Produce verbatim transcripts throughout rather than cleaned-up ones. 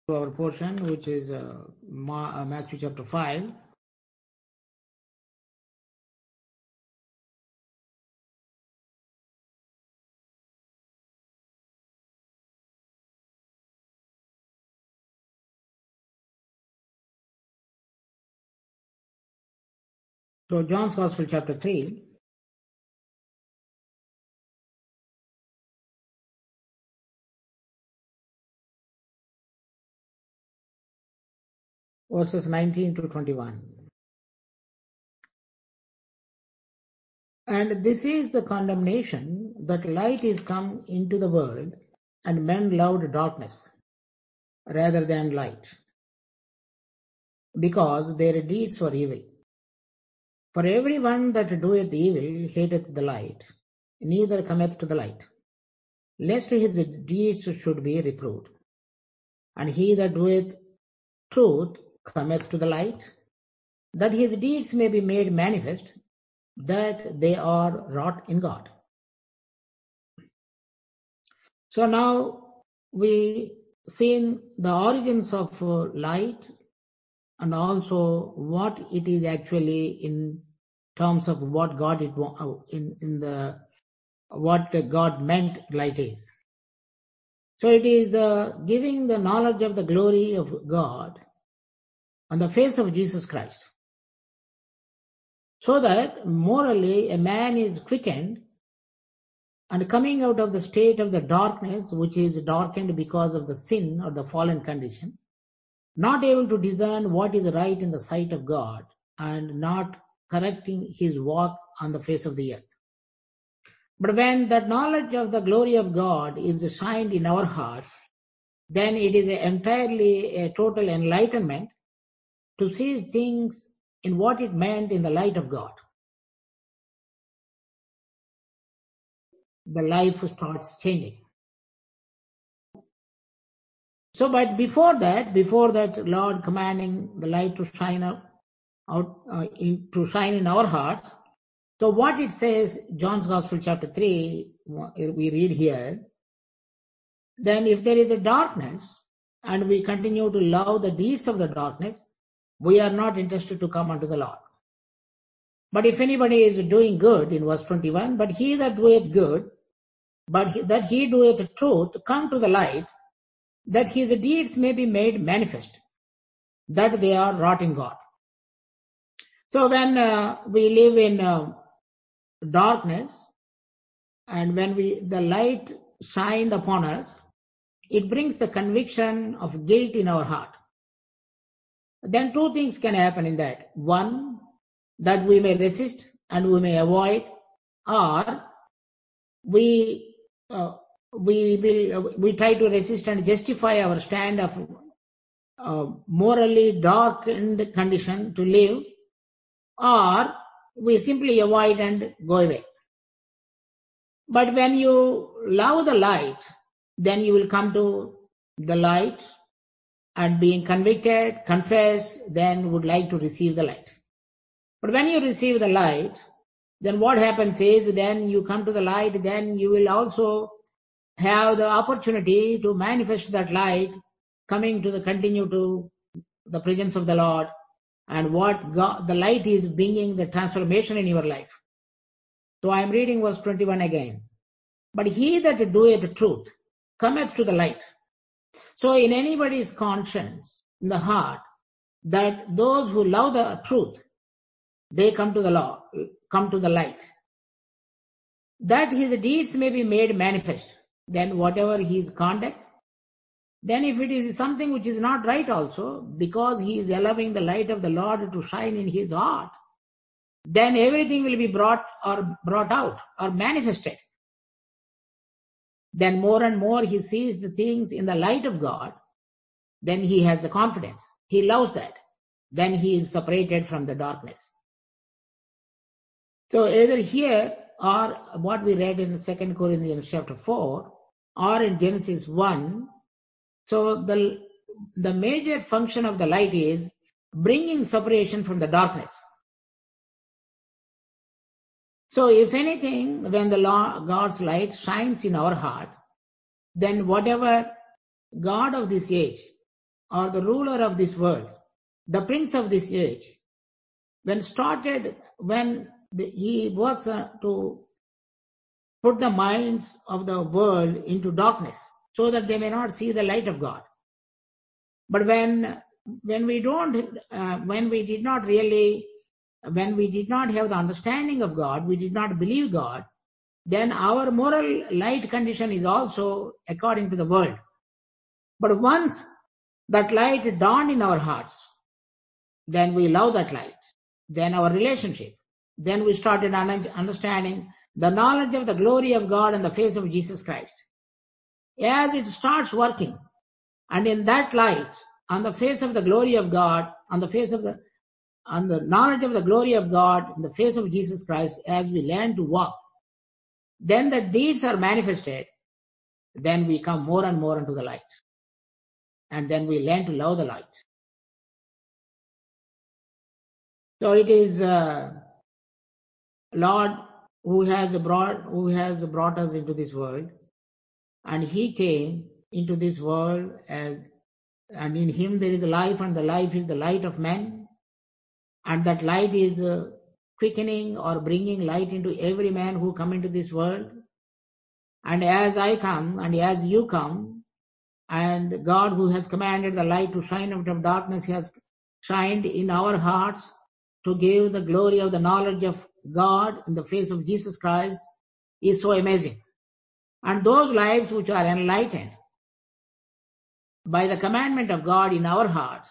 Our portion, which is uh, Ma- uh, Matthew chapter five. So John's Gospel chapter three. Verses nineteen to twenty-one. And this is the condemnation, that light is come into the world, and men loved darkness rather than light, because their deeds were evil. For everyone that doeth evil hateth the light, neither cometh to the light, lest his deeds should be reproved. And he that doeth truth cometh to the light, that his deeds may be made manifest, that they are wrought in God. So now we seen the origins of light and also what it is actually in terms of what God it in in the what God meant light is. So it is the giving the knowledge of the glory of God on the face of Jesus Christ, so that morally a man is quickened and coming out of the state of the darkness, which is darkened because of the sin or the fallen condition, not able to discern what is right in the sight of God, and not correcting his walk on the face of the earth. But when that knowledge of the glory of God is shined in our hearts, then it is a entirely a total enlightenment to see things in what it meant in the light of God. The life starts changing. So, but before that, before that, Lord commanding the light to shine out, out uh, in, to shine in our hearts. So, what it says, John's Gospel chapter three, we read here. Then, if there is a darkness, and we continue to love the deeds of the darkness, we are not interested to come unto the Lord. But if anybody is doing good, in verse twenty-one, but he that doeth good, but he, that he doeth truth, come to the light, that his deeds may be made manifest, that they are wrought in God. So when uh, we live in uh, darkness, and when we the light shined upon us, it brings the conviction of guilt in our heart. Then two things can happen in that. One, that we may resist and we may avoid, or we uh, we will we try to resist and justify our stand of uh, morally darkened condition to live, or we simply avoid and go away. But when you love the light, then you will come to the light and being convicted, confess, then would like to receive the light. But when you receive the light, then what happens is, then you come to the light, then you will also have the opportunity to manifest that light, coming to the continue to the presence of the Lord, and what God, the light is bringing the transformation in your life. So I am reading verse twenty-one again. But he that doeth truth cometh to the light. So in anybody's conscience, in the heart, that those who love the truth, they come to the law, come to the light, that his deeds may be made manifest. Then whatever his conduct, then if it is something which is not right also, because he is allowing the light of the Lord to shine in his heart, then everything will be brought or brought out or manifested. Then more and more he sees the things in the light of God, then he has the confidence. He loves that. Then he is separated from the darkness. So either here or what we read in Second Corinthians chapter four or in Genesis one, so the, the major function of the light is bringing separation from the darkness. So if anything, when the law, God's light shines in our heart, then whatever God of this age or the ruler of this world, the prince of this age, when started, when the, he works uh, to put the minds of the world into darkness so that they may not see the light of God. But when when we don't, uh, when we did not really, when we did not have the understanding of God, we did not believe God, then our moral light condition is also according to the world. But once that light dawned in our hearts, then we love that light. Then our relationship. Then we started understanding the knowledge of the glory of God and the face of Jesus Christ. As it starts working, and in that light, on the face of the glory of God, on the face of the, on the knowledge of the glory of God, in the face of Jesus Christ, as we learn to walk, then the deeds are manifested, then we come more and more into the light. And then we learn to love the light. So it is uh, Lord who has brought who has brought us into this world, and He came into this world as, and in Him there is life, and the life is the light of men, and that light is uh, quickening or bringing light into every man who come into this world. And as I come, and as you come, and God who has commanded the light to shine out of darkness has shined in our hearts to give the glory of the knowledge of God in the face of Jesus Christ is so amazing. And those lives which are enlightened by the commandment of God in our hearts,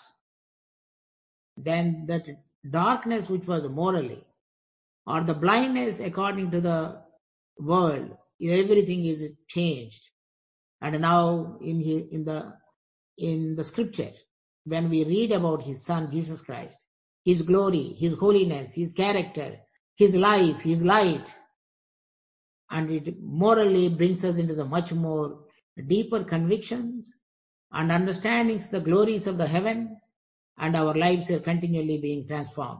then that darkness which was morally, or the blindness according to the world, everything is changed. And now in his, in the in the scripture, when we read about His Son Jesus Christ, His glory, His holiness, His character, His life, His light, and it morally brings us into the much more deeper convictions and understandings the glories of the heaven, and our lives are continually being transformed.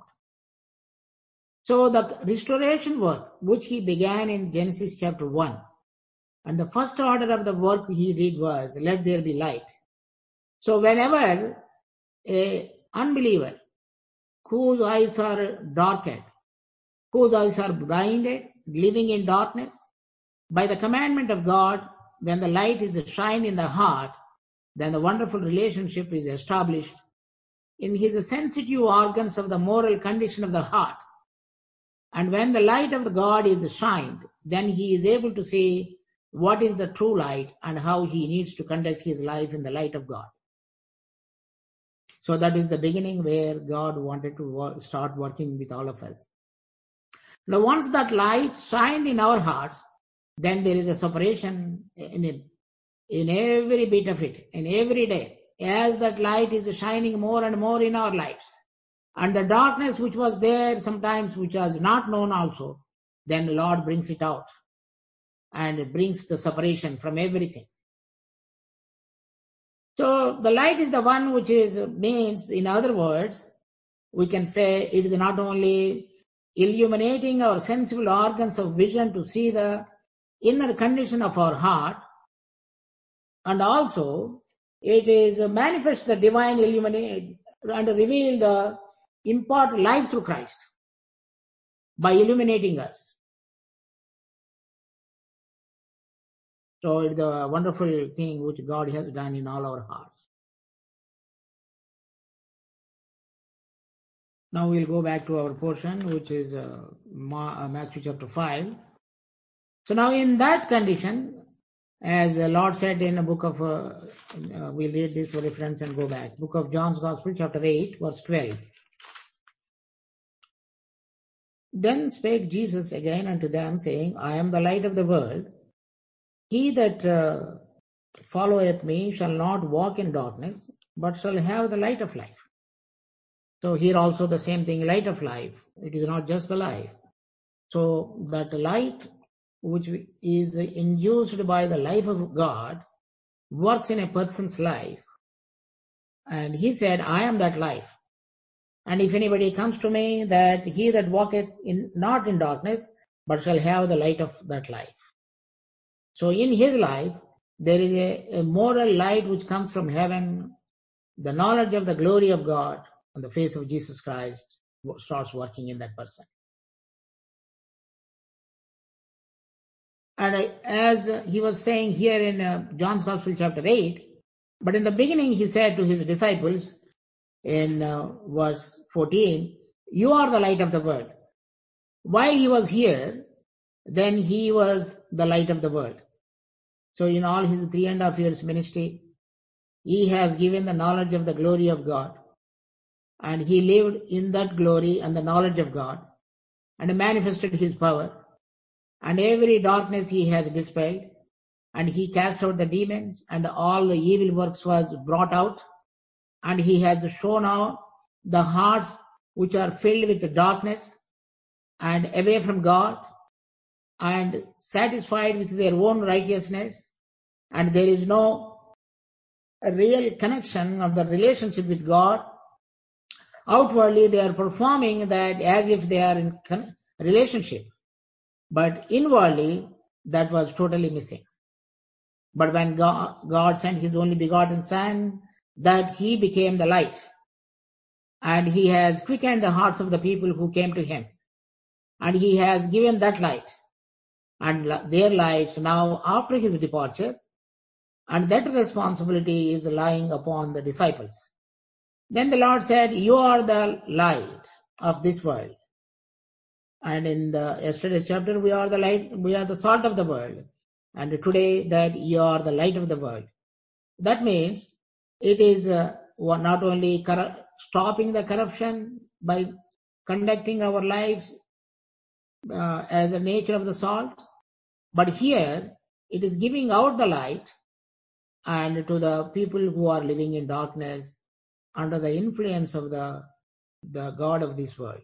So the restoration work which He began in Genesis chapter one, and the first order of the work He did was, let there be light. So whenever a unbeliever whose eyes are darkened, whose eyes are blinded, living in darkness, by the commandment of God, when the light is shined in the heart, then the wonderful relationship is established in his sensitive organs of the moral condition of the heart. And when the light of the God is shined, then he is able to see what is the true light and how he needs to conduct his life in the light of God. So that is the beginning where God wanted to work, start working with all of us. Now once that light shined in our hearts, then there is a separation in it, in every bit of it, in every day, as that light is shining more and more in our lives. And the darkness which was there sometimes, which was not known also, then the Lord brings it out and it brings the separation from everything. So the light is the one which is means, in other words, we can say it is not only illuminating our sensible organs of vision to see the inner condition of our heart, and also it is manifest the divine illuminate and reveal the impart life through Christ by illuminating us. So it's a wonderful thing which God has done in all our hearts. Now we'll go back to our portion, which is uh, Matthew chapter five. So now in that condition, as the Lord said in the book of, uh, uh, we'll read this for reference and go back. Book of John's Gospel, chapter eight, verse twelve. Then spake Jesus again unto them, saying, I am the light of the world. He that uh, followeth me shall not walk in darkness, but shall have the light of life. So here also the same thing, light of life. It is not just the life. So that light which is induced by the life of God works in a person's life. And he said, I am that life. And if anybody comes to me, that he that walketh in not in darkness, but shall have the light of that life. So in his life, there is a, a moral light which comes from heaven, the knowledge of the glory of God on the face of Jesus Christ starts working in that person. And as he was saying here in uh, John's Gospel chapter eight, but in the beginning he said to his disciples in uh, verse fourteen, you are the light of the world. While he was here, then he was the light of the world. So in all his three and a half years ministry, he has given the knowledge of the glory of God. And he lived in that glory and the knowledge of God and manifested his power. And every darkness he has dispelled. And he cast out the demons and all the evil works was brought out. And he has shown out the hearts which are filled with darkness and away from God and satisfied with their own righteousness. And there is no real connection of the relationship with God. Outwardly, they are performing that as if they are in relationship. But inwardly, that was totally missing. But when God, God sent his only begotten Son, that he became the light. And he has quickened the hearts of the people who came to him. And he has given that light. And their lives now after his departure. And that responsibility is lying upon the disciples. Then the Lord said, you are the light of this world. And in the yesterday's chapter, we are the light, we are the salt of the world. And today that you are the light of the world. That means it is uh, not only cor- stopping the corruption by conducting our lives uh, as a nature of the salt, but here it is giving out the light and to the people who are living in darkness under the influence of the, the God of this world.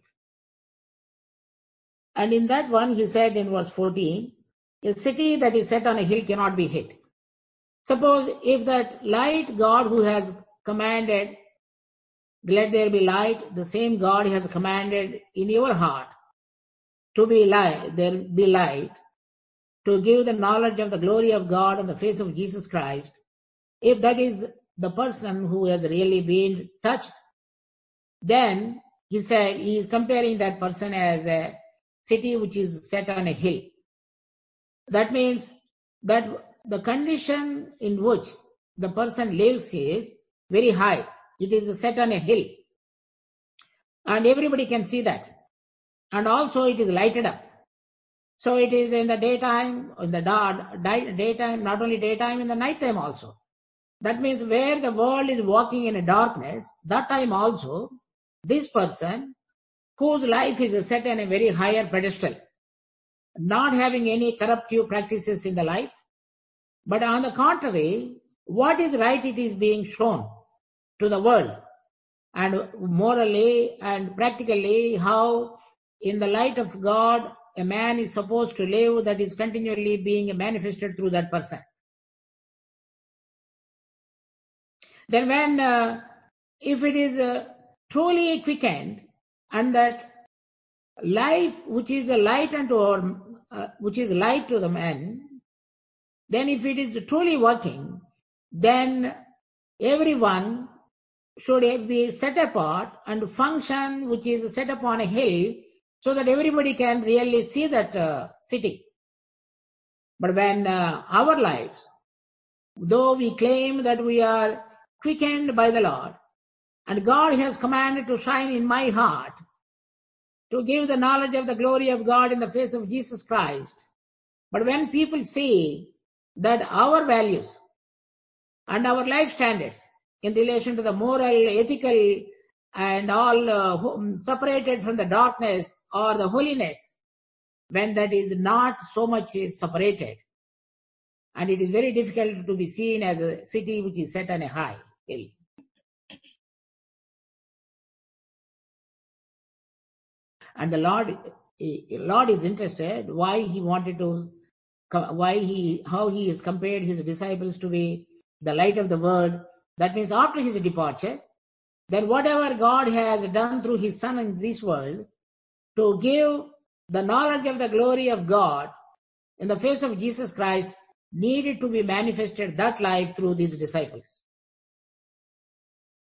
And in that one, he said in verse fourteen, a city that is set on a hill cannot be hid. Suppose if that light God who has commanded, let there be light, the same God has commanded in your heart to be light, there be light, to give the knowledge of the glory of God on the face of Jesus Christ. If that is the person who has really been touched, then he said he is comparing that person as a city which is set on a hill. That means that the condition in which the person lives is very high. It is set on a hill. And everybody can see that. And also it is lighted up. So it is in the daytime, in the da- day, daytime, not only daytime, in the nighttime also. That means where the world is walking in a darkness, that time also, this person whose life is set in a very higher pedestal, not having any corruptive practices in the life, but on the contrary, what is right, it is being shown to the world. And morally and practically how in the light of God a man is supposed to live, that is continually being manifested through that person. Then when, uh, if it is uh, truly quickened and that life which is a light unto our, uh, which is light to the man, then if it is truly working, then everyone should be set apart and function which is set upon a hill so that everybody can really see that uh, city. But when uh, our lives, though we claim that we are quickened by the Lord, and God has commanded to shine in my heart, to give the knowledge of the glory of God in the face of Jesus Christ. But when people see that our values and our life standards in relation to the moral, ethical, and all uh, separated from the darkness or the holiness, when that is not so much separated, and it is very difficult to be seen as a city which is set on a high hill. And the Lord, Lord is interested why he wanted to, why he, how he has compared his disciples to be the light of the world. That means after his departure, then whatever God has done through his Son in this world to give the knowledge of the glory of God in the face of Jesus Christ needed to be manifested that light through these disciples.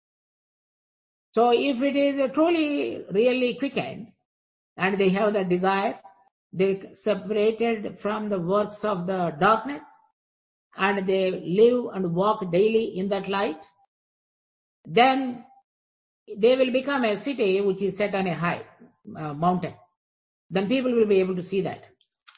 So if it is truly, really quickened, and they have the desire, they separated from the works of the darkness, and they live and walk daily in that light, then they will become a city which is set on a high uh, mountain. Then people will be able to see that.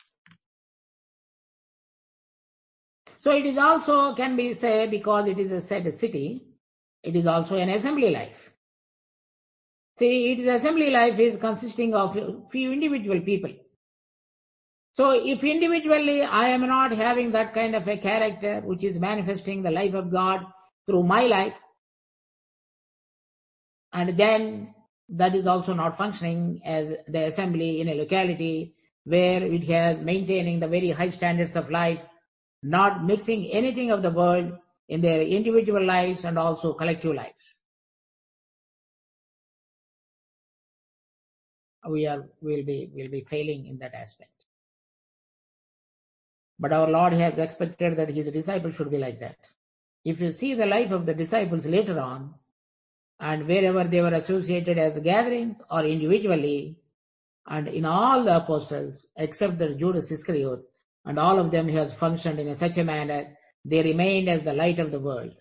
So it is also, can be said, because it is a said city, it is also an assembly life. See, it is assembly life is consisting of few individual people. So if individually I am not having that kind of a character which is manifesting the life of God through my life, and then that is also not functioning as the assembly in a locality where it has maintaining the very high standards of life, not mixing anything of the world in their individual lives and also collective lives. We are will be will be failing in that aspect. But our Lord has expected that his disciples should be like that. If you see the life of the disciples later on, and wherever they were associated as gatherings or individually, and in all the apostles, except the Judas Iscariot, and all of them has functioned in a such a manner, they remained as the light of the world.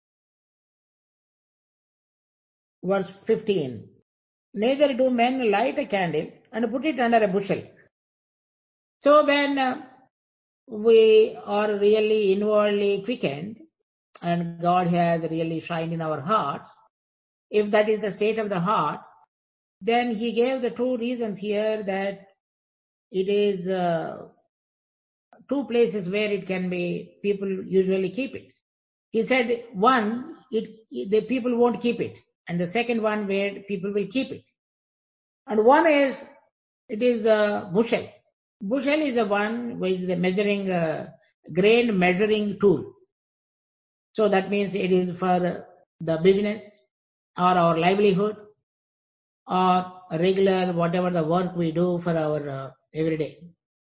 Verse fifteen, neither do men light a candle and put it under a bushel. So when uh, we are really inwardly quickened, and God has really shined in our hearts, if that is the state of the heart, then he gave the two reasons here, that it is uh, two places where it can be, people usually keep it. He said one, it the people won't keep it, and the second one where people will keep it. And one is, it is the bushel. Bushel is the one which is the measuring, uh, grain measuring tool. So that means it is for the business or our livelihood or regular whatever the work we do for our uh, everyday.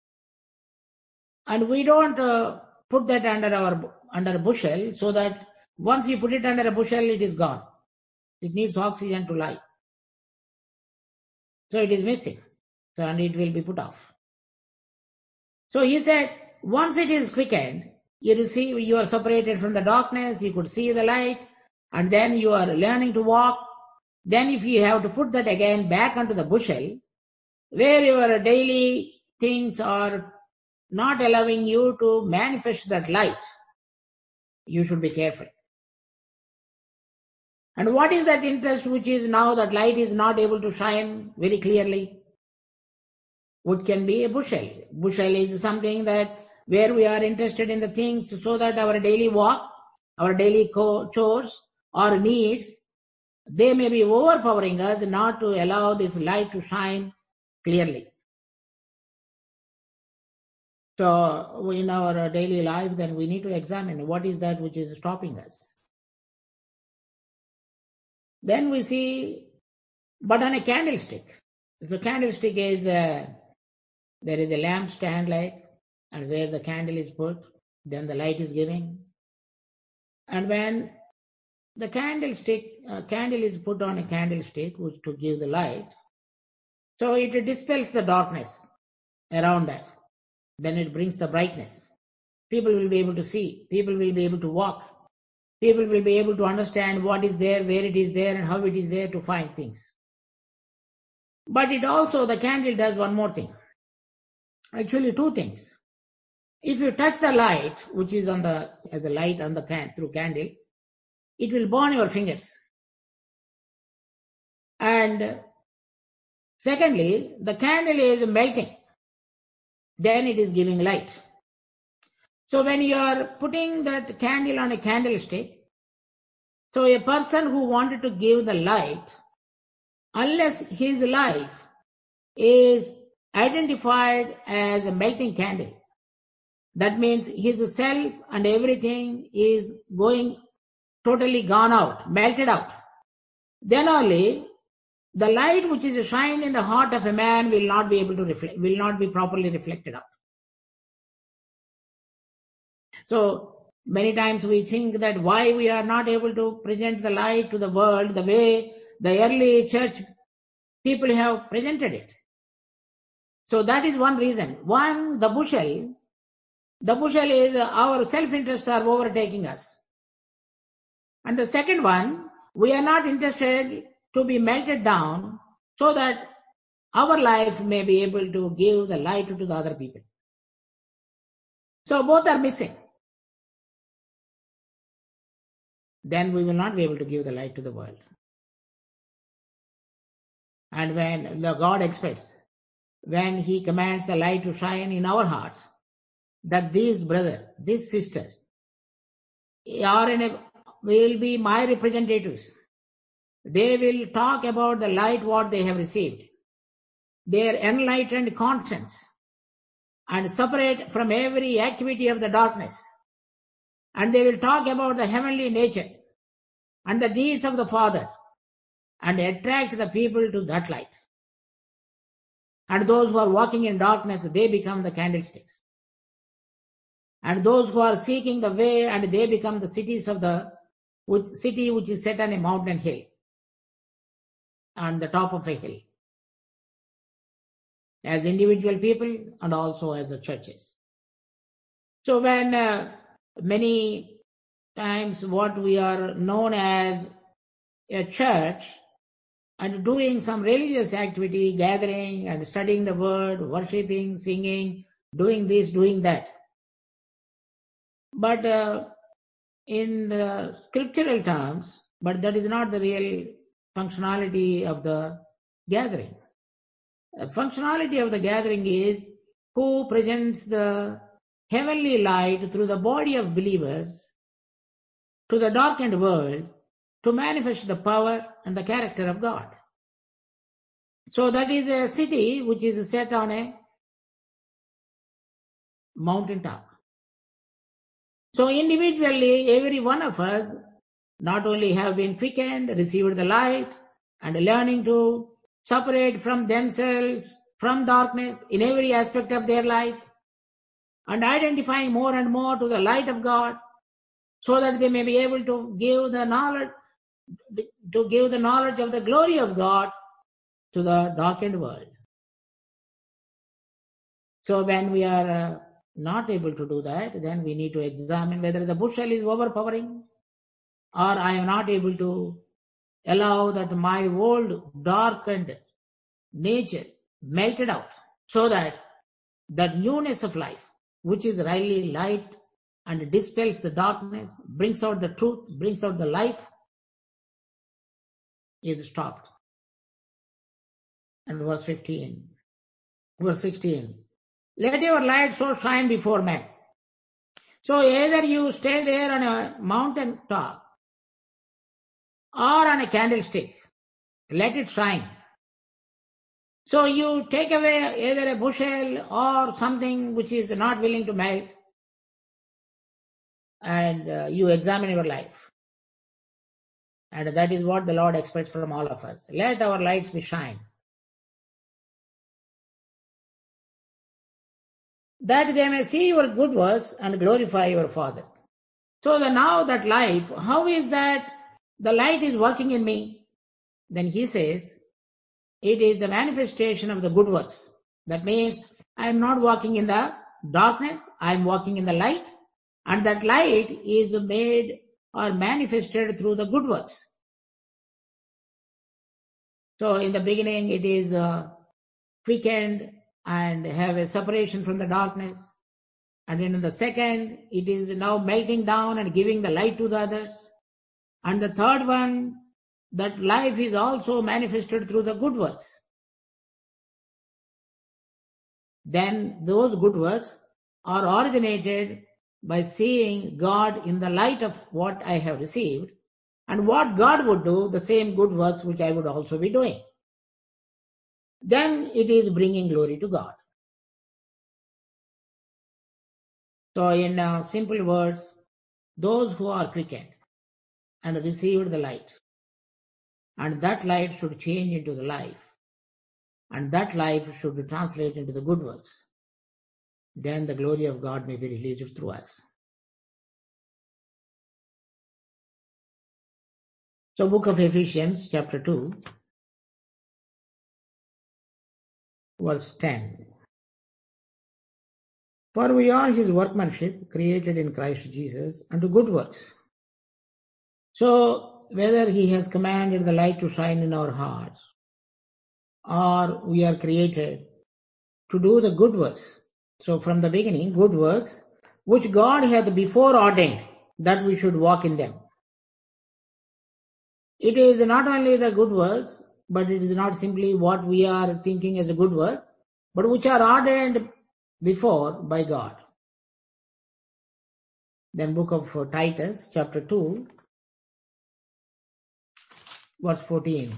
And we don't uh, put that under our under a bushel, so that once you put it under a bushel, it is gone. It needs oxygen to lie. So it is missing. So and it will be put off. So he said, once it is quickened, you receive, you are separated from the darkness, you could see the light, and then you are learning to walk. Then if you have to put that again back onto the bushel, where your daily things are not allowing you to manifest that light, you should be careful. And what is that interest which is now that light is not able to shine very clearly? What can be a bushel? Bushel is something that where we are interested in the things so that our daily walk, our daily chores or needs, they may be overpowering us not to allow this light to shine clearly. So in our daily life, then we need to examine what is that which is stopping us. Then we see, but on a candlestick. So candlestick is, a, there is a lamp stand like, and where the candle is put, then the light is giving. And when the candlestick, uh, candle is put on a candlestick which to give the light, so it dispels the darkness around that. Then it brings the brightness. People will be able to see. People will be able to walk. People will be able to understand what is there, where it is there, and how it is there to find things. But it also, the candle does one more thing. Actually, two things. If you touch the light, which is on the, as a light on the can, through candle, it will burn your fingers. And secondly, the candle is melting. Then it is giving light. So when you are putting that candle on a candlestick, so a person who wanted to give the light, unless his life is identified as a melting candle, that means his self and everything is going totally gone out, melted out. Then only the light which is shine in the heart of a man will not be able to reflect, will not be properly reflected out. So many times we think that why we are not able to present the light to the world the way the early church people have presented it. So that is one reason. One, the bushel, the bushel is our self-interests are overtaking us. And the second one, we are not interested to be melted down so that our life may be able to give the light to the other people. So both are missing. Then we will not be able to give the light to the world. And when the God expects, when he commands the light to shine in our hearts, that these brother, this sister, are in a, will be my representatives. They will talk about the light what they have received, their enlightened conscience, and separate from every activity of the darkness. And they will talk about the heavenly nature and the deeds of the Father and attract the people to that light. And those who are walking in darkness, they become the candlesticks. And those who are seeking the way, and they become the cities of the which, city which is set on a mountain hill, on the top of a hill, as individual people and also as the churches. So when uh, many times what we are known as a church and doing some religious activity, gathering and studying the word, worshipping, singing, doing this, doing that. But uh, in the scriptural terms, but that is not the real functionality of the gathering. The functionality of the gathering is who presents the heavenly light through the body of believers to the darkened world to manifest the power and the character of God. So that is a city which is set on a mountain top. So individually, every one of us not only have been quickened, received the light, and learning to separate from themselves, from darkness in every aspect of their life, and identifying more and more to the light of God, so that they may be able to give the knowledge, to give the knowledge of the glory of God to the darkened world. So when we are uh, not able to do that, then we need to examine whether the bushel is overpowering, or I am not able to allow that my old darkened nature melted out, so that that newness of life, which is really light and dispels the darkness, brings out the truth, brings out the life, is stopped. And verse fifteen, verse sixteen, let your light so shine before men. So either you stay there on a mountain top or on a candlestick, let it shine. So you take away either a bushel or something which is not willing to melt, and uh, you examine your life. And that is what the Lord expects from all of us. Let our lights be shine, that they may see your good works and glorify your Father. So the, now that life, how is that the light is working in me? Then he says, it is the manifestation of the good works. That means I am not walking in the darkness, I am walking in the light, and that light is made or manifested through the good works. So in the beginning it is uh, quickened and have a separation from the darkness. And then in the second, it is now melting down and giving the light to the others. And the third one, that life is also manifested through the good works. Then those good works are originated by seeing God in the light of what I have received, and what God would do, the same good works which I would also be doing. Then it is bringing glory to God. So in uh, simple words, those who are quickened and received the light, and that light should change into the life, and that life should translate into the good works, then the glory of God may be released through us. So book of Ephesians chapter two, verse ten. For we are his workmanship, created in Christ Jesus, unto good works. So whether he has commanded the light to shine in our hearts, or we are created to do the good works. So from the beginning, good works, which God hath before ordained, that we should walk in them. It is not only the good works, but it is not simply what we are thinking as a good work, but which are ordained before by God. Then book of Titus, chapter two, verse fourteen.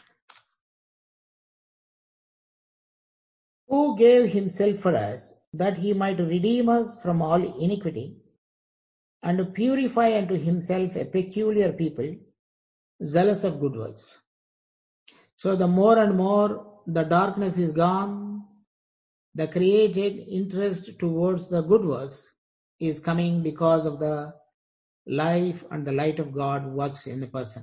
Who gave himself for us, that he might redeem us from all iniquity, and purify unto himself a peculiar people, zealous of good works. So the more and more the darkness is gone, the created interest towards the good works is coming because of the life and the light of God works in the person.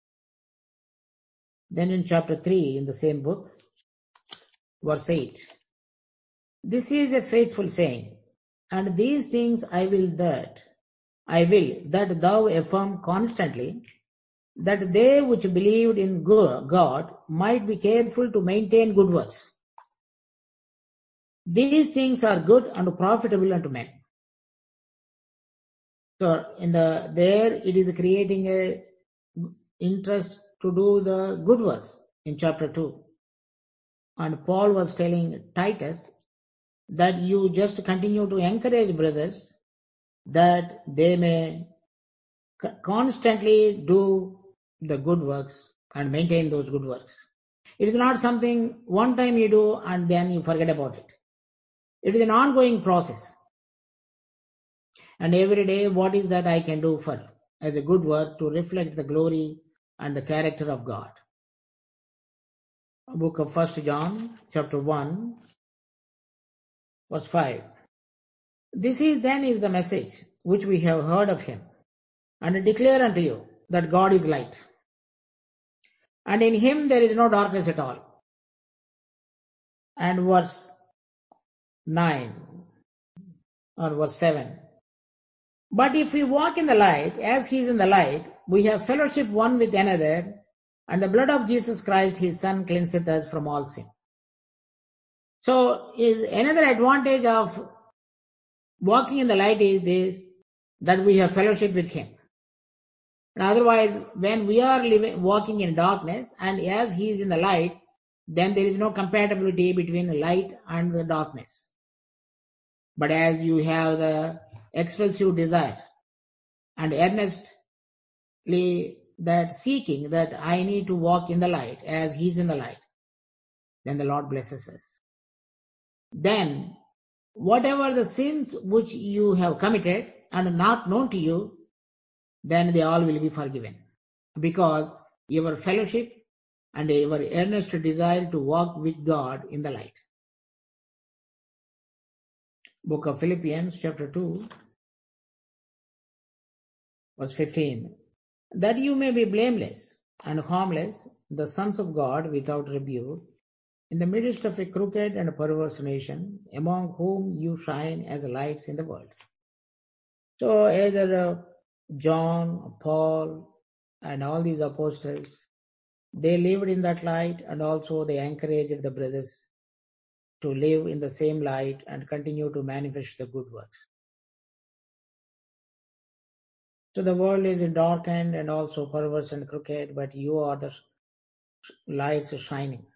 Then in chapter three, in the same book, verse eight. This is a faithful saying, and these things I will that, I will that thou affirm constantly, that they which believed in God might be careful to maintain good works. These things are good and profitable unto men. So in the there it is creating a interest to do the good works in chapter two. And Paul was telling Titus that you just continue to encourage brothers that they may constantly do the good works and maintain those good works. It is not something one time you do and then you forget about it. It is an ongoing process. And every day, what is that I can do for as a good work to reflect the glory and the character of God? Book of First John, chapter one, verse five. This is then is the message which we have heard of him, and declare unto you that God is light, and in him there is no darkness at all. And verse nine or verse seven. But if we walk in the light, as he is in the light, we have fellowship one with another, and the blood of Jesus Christ, his Son, cleanseth us from all sin. So is another advantage of walking in the light is this, that we have fellowship with him. And otherwise, when we are living, walking in darkness, and as he is in the light, then there is no compatibility between the light and the darkness. But as you have the expressive desire and earnestly that seeking that I need to walk in the light as he's in the light, then the Lord blesses us. Then whatever the sins which you have committed and not known to you, then they all will be forgiven, because your fellowship and your earnest desire to walk with God in the light. Book of Philippians, chapter two, verse fifteen. That you may be blameless and harmless, the sons of God without rebuke, in the midst of a crooked and perverse nation, among whom you shine as lights in the world. So either uh, John, Paul, and all these apostles, they lived in that light, and also they encouraged the brothers to live in the same light and continue to manifest the good works. So the world is darkened and also perverse and crooked, but you are the lights shining.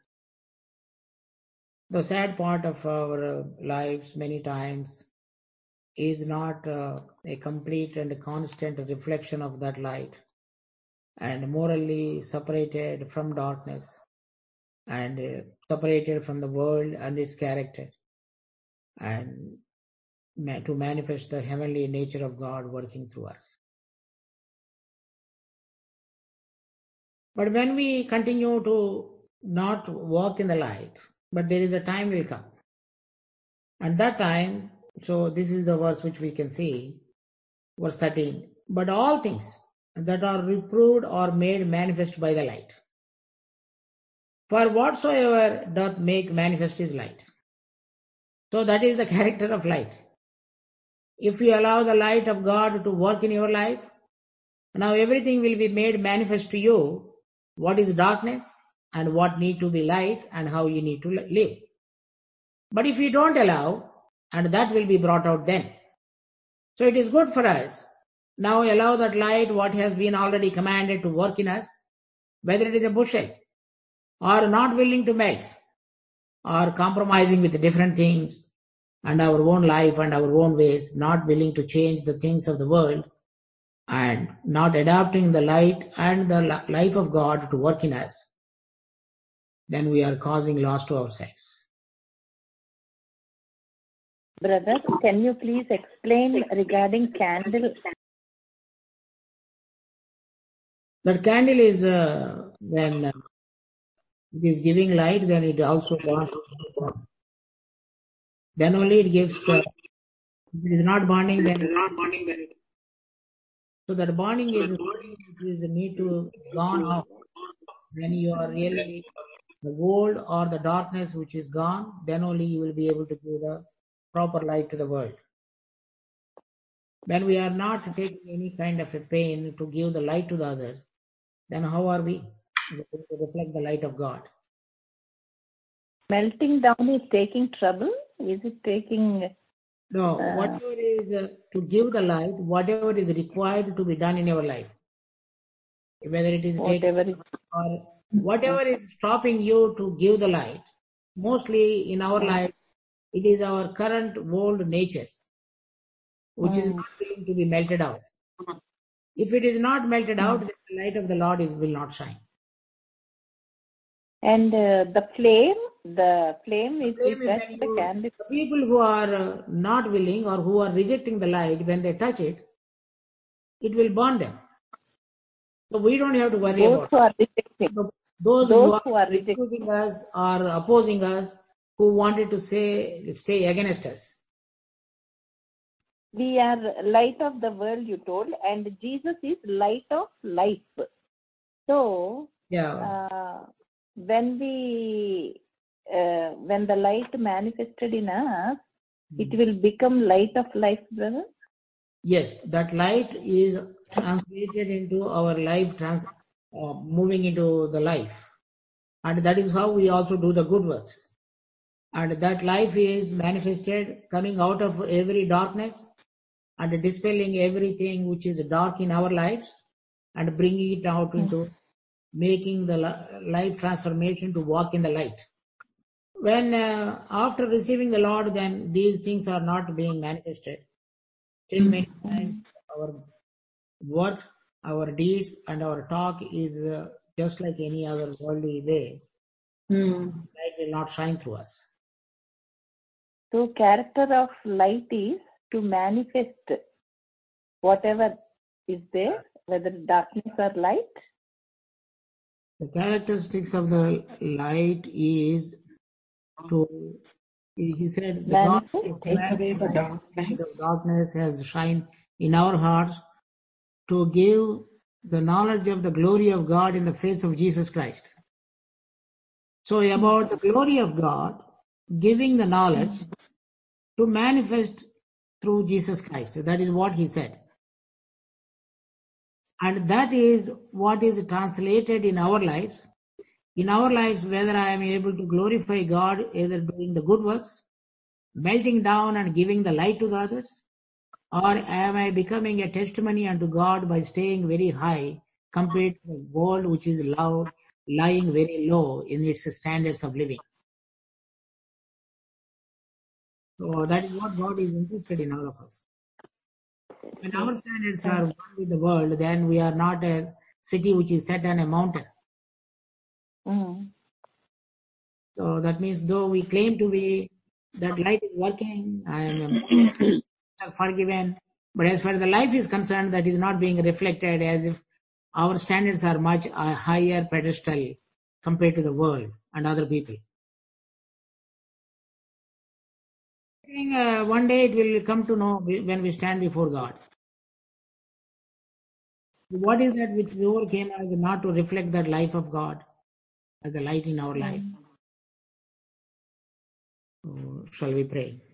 The sad part of our lives many times is not uh, a complete and constant reflection of that light, and morally separated from darkness, and uh, separated from the world and its character, and ma- to manifest the heavenly nature of God working through us. But when we continue to not walk in the light, but there is a time will come. And that time, so this is the verse which we can see, verse thirteen. But all things, that are reproved or made manifest by the light. For whatsoever doth make manifest is light. So that is the character of light. If you allow the light of God to work in your life, now everything will be made manifest to you, what is darkness and what need to be light and how you need to live. But if you don't allow, and that will be brought out then. So it is good for us. Now allow that light, what has been already commanded, to work in us, whether it is a bushel, or not willing to melt, or compromising with different things, and our own life and our own ways, not willing to change the things of the world, and not adapting the light and the life of God to work in us, then we are causing loss to ourselves. Brother, can you please explain regarding candle? That candle is uh, when uh, it is giving light, then it also burns. Then only it gives. Uh, if it is not burning, then it is not burning. Then it... So that burning is is the need to gone off. When you are really the world or the darkness which is gone, then only you will be able to give the proper light to the world. When we are not taking any kind of a pain to give the light to the others, then how are we going to reflect the light of God? Melting down is taking trouble? Is it taking... No, uh, whatever is uh, to give the light, whatever is required to be done in your life, whether it is whatever taking is... or whatever is stopping you to give the light, mostly in our Mm. life, it is our current old nature, which Mm. is not willing to be melted out. If it is not melted out, then the light of the Lord is will not shine. And uh, the flame, the flame is Flame we is touch when the you, candle. the people who are uh, not willing or who are rejecting the light, when they touch it, it will burn them. So we don't have to worry Those about who are rejecting. So those, Those who are, who are refusing rejecting. us or opposing us, who wanted to say stay against us. We are light of the world, you told, and Jesus is light of life. So, Yeah. uh, when we, uh, when the light manifested in us, Hmm. it will become light of life, brother? Yes, that light is translated into our life, trans, uh, moving into the life. And that is how we also do the good works. And that life is manifested coming out of every darkness and dispelling everything which is dark in our lives and bringing it out into making the life transformation to walk in the light. When uh, after receiving the Lord, then these things are not being manifested. Still many times our works, our deeds and our talk is uh, just like any other worldly way. Mm. Light will not shine through us. So character of light is to manifest whatever is there, whether darkness or light. The characteristics of the light is to, he said, the God Manifest. has Take commanded away the the light of darkness. darkness has shined in our hearts to give the knowledge of the glory of God in the face of Jesus Christ. So about the glory of God, giving the knowledge to manifest through Jesus Christ. That is what he said. And that is what is translated in our lives. In our lives, whether I am able to glorify God, either doing the good works, melting down and giving the light to the others, or am I becoming a testimony unto God by staying very high compared to the world which is low, lying very low in its standards of living. So that is what God is interested in all of us. When our standards are one with the world, then we are not a city which is set on a mountain. Mm. So that means though we claim to be, that light is working, I am forgiven, but as far as the life is concerned, that is not being reflected as if our standards are much a higher pedestal compared to the world and other people. I think uh, one day it will come to know when we stand before God. What is that which we overcame as not to reflect that life of God as a light in our life? Mm. So, shall we pray?